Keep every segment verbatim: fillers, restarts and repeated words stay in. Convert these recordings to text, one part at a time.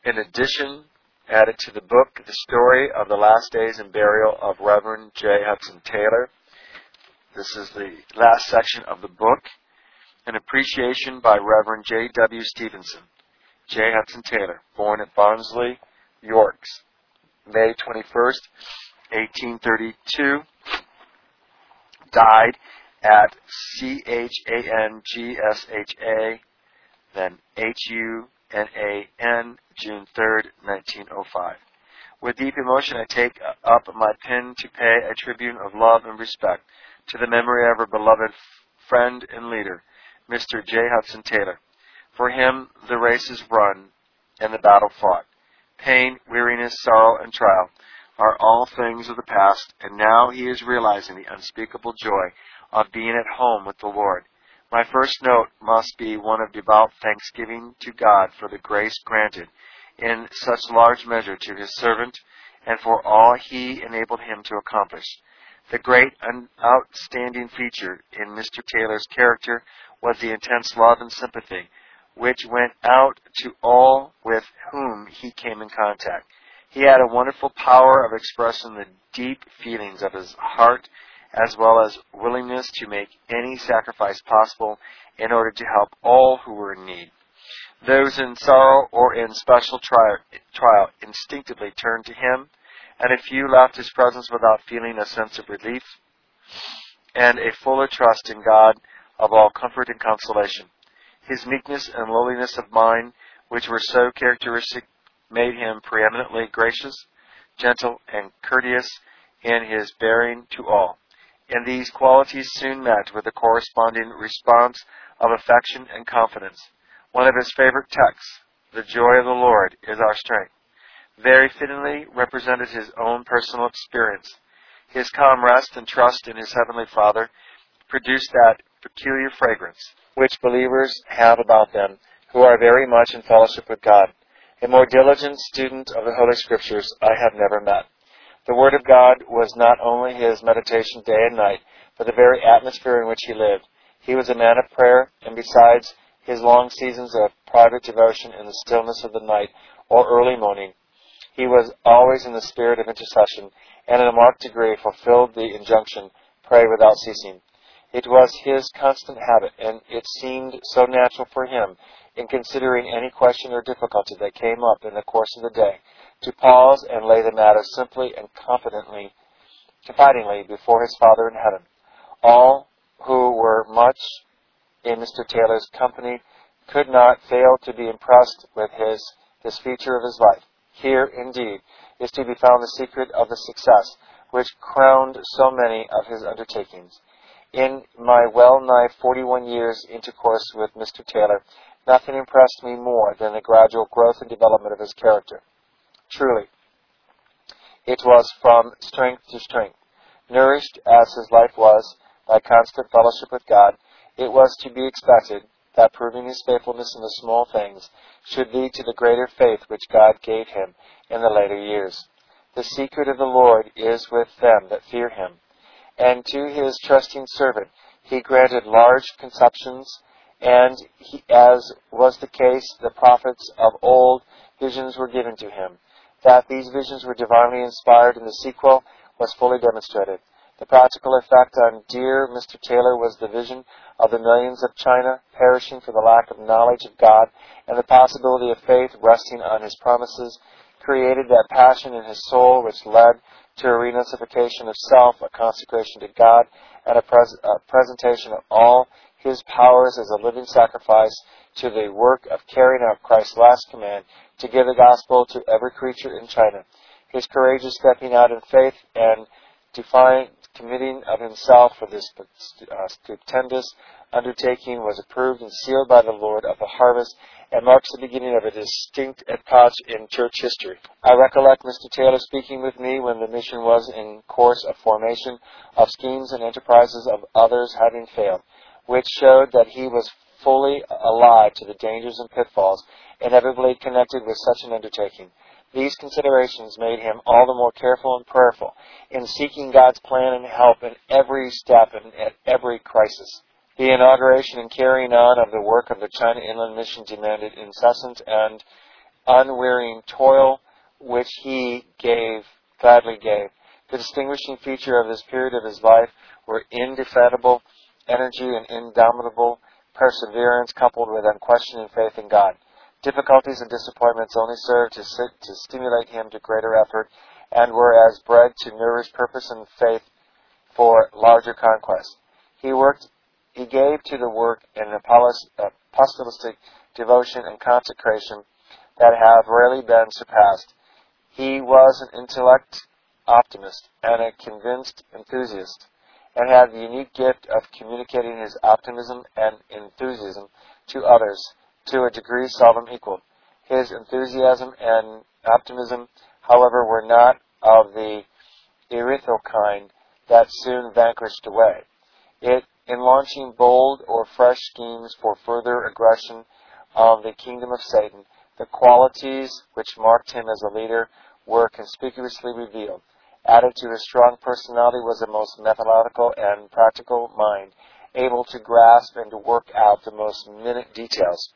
in addition, added to the book, The Story of the Last Days and Burial of Reverend J. Hudson Taylor. This is the last section of the book. An appreciation by Reverend J W Stevenson, J. Hudson Taylor, born at Barnsley, York, May twenty-first, eighteen thirty-two, died at C H A N G S H A, then H U N A N, June third, nineteen oh five. With deep emotion I take up my pen to pay a tribute of love and respect to the memory of our beloved friend and leader, Mister J. Hudson Taylor. For him the race is run and the battle fought. Pain, weariness, sorrow, and trial are all things of the past, and now he is realizing the unspeakable joy of being at home with the Lord. My first note must be one of devout thanksgiving to God for the grace granted in such large measure to his servant and for all he enabled him to accomplish. The great and outstanding feature in Mister Taylor's character was the intense love and sympathy which went out to all with whom he came in contact. He had a wonderful power of expressing the deep feelings of his heart, as well as willingness to make any sacrifice possible in order to help all who were in need. Those in sorrow or in special trial, trial instinctively turned to him, and a few left his presence without feeling a sense of relief and a fuller trust in God of all comfort and consolation. His meekness and lowliness of mind, which were so characteristic, made him preeminently gracious, gentle, and courteous in his bearing to all. And these qualities soon met with a corresponding response of affection and confidence. One of his favorite texts, "The joy of the Lord is our strength," very fittingly represented his own personal experience. His calm rest and trust in his Heavenly Father produced that peculiar fragrance which believers have about them who are very much in fellowship with God. A more diligent student of the Holy Scriptures I have never met. The Word of God was not only his meditation day and night, but the very atmosphere in which he lived. He was a man of prayer, and besides his long seasons of private devotion in the stillness of the night or early morning, he was always in the spirit of intercession, and in a marked degree fulfilled the injunction, "Pray without ceasing." It was his constant habit, and it seemed so natural for him, in considering any question or difficulty that came up in the course of the day, to pause and lay the matter simply and confidently, confidingly before his Father in heaven. All who were much in Mister Taylor's company could not fail to be impressed with his this feature of his life. Here, indeed, is to be found the secret of the success which crowned so many of his undertakings. In my well-nigh forty-one years' intercourse with Mister Taylor, nothing impressed me more than the gradual growth and development of his character. Truly, it was from strength to strength. Nourished as his life was by constant fellowship with God, it was to be expected that proving his faithfulness in the small things should lead to the greater faith which God gave him in the later years. The secret of the Lord is with them that fear him. And to his trusting servant he granted large conceptions, and he, as was the case, the prophets of old, visions were given to him. That these visions were divinely inspired in the sequel was fully demonstrated. The practical effect on dear Mister Taylor was the vision of the millions of China perishing for the lack of knowledge of God, and the possibility of faith resting on his promises created that passion in his soul which led to a renunciation of self, a consecration to God, and a, pres- a presentation of all his powers as a living sacrifice to the work of carrying out Christ's last command to give the gospel to every creature in China. His courageous stepping out in faith and defiant committing of himself for this uh, stupendous undertaking was approved and sealed by the Lord of the harvest, and marks the beginning of a distinct epoch in church history. I recollect Mister Taylor speaking with me when the mission was in course of formation, of schemes and enterprises of others having failed, which showed that he was fully alive to the dangers and pitfalls inevitably connected with such an undertaking. These considerations made him all the more careful and prayerful in seeking God's plan and help in every step and at every crisis. The inauguration and carrying on of the work of the China Inland Mission demanded incessant and unwearying toil, which he gave, gladly gave. The distinguishing feature of this period of his life were indefatigable energy and indomitable perseverance coupled with unquestioning faith in God. Difficulties and disappointments only served to, sit, to stimulate him to greater effort and were as bread to nourish purpose and faith for larger conquest. He worked, he gave to the work an apostolic devotion and consecration that have rarely been surpassed. He was an intellect optimist and a convinced enthusiast, and had the unique gift of communicating his optimism and enthusiasm to others to a degree seldom equaled. His enthusiasm and optimism, however, were not of the ethereal kind that soon vanished away. It, in launching bold or fresh schemes for further aggression of the kingdom of Satan, the qualities which marked him as a leader were conspicuously revealed. Added to his strong personality was a most methodical and practical mind, able to grasp and to work out the most minute details.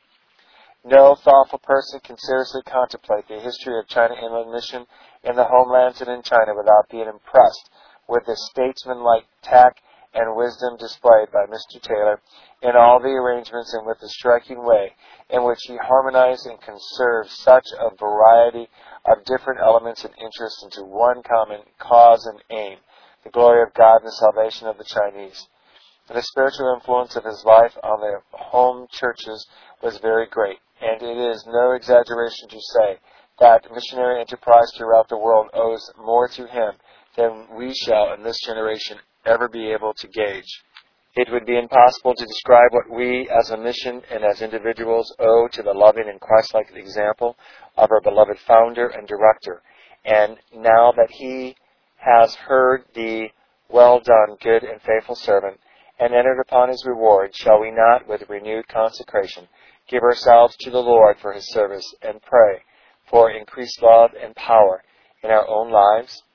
No thoughtful person can seriously contemplate the history of China Inland Mission in the homelands and in China without being impressed with the statesmanlike tact and wisdom displayed by Mister Taylor in all the arrangements and with the striking way in which he harmonized and conserved such a variety of different elements and interests into one common cause and aim, the glory of God and the salvation of the Chinese. The spiritual influence of his life on the home churches was very great, and it is no exaggeration to say that missionary enterprise throughout the world owes more to him than we shall in this generation ever be able to gauge. It would be impossible to describe what we as a mission and as individuals owe to the loving and Christ-like example of our beloved founder and director. And now that he has heard the well done, good and faithful servant, and entered upon his reward, shall we not, with renewed consecration, give ourselves to the Lord for his service and pray for increased love and power in our own lives?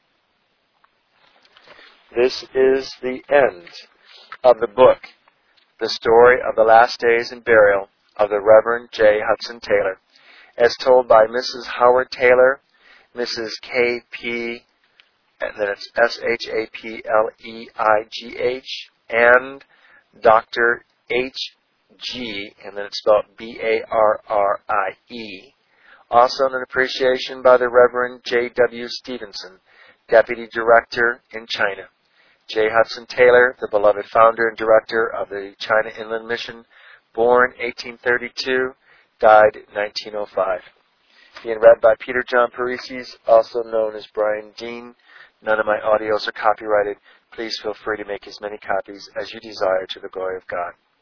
This is the end of the book, The Story of the Last Days and Burial of the Reverend J. Hudson Taylor, as told by Missus Howard Taylor, Missus K P, and then it's S H A P L E I G H, and Doctor H G, and then it's spelled B A R R I E. Also an appreciation by the Reverend J W Stevenson, Deputy Director in China. J. Hudson Taylor, the beloved founder and director of the China Inland Mission, born eighteen thirty-two, died nineteen oh five. Being read by Peter John Paresis, also known as Brian Dean. None of my audios are copyrighted. Please feel free to make as many copies as you desire to the glory of God.